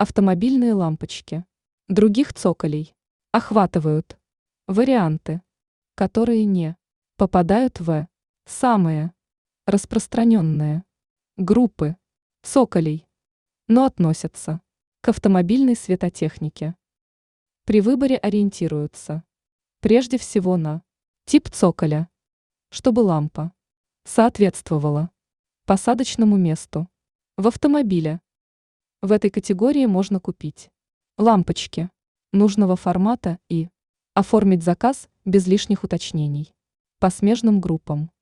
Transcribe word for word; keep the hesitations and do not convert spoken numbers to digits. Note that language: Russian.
Автомобильные лампочки других цоколей охватывают варианты, которые не попадают в самые распространенные группы цоколей, но относятся к автомобильной светотехнике. При выборе ориентируются прежде всего на тип цоколя, чтобы лампа соответствовала посадочному месту в автомобиле. В этой категории можно купить лампочки нужного формата и оформить заказ без лишних уточнений по смежным группам.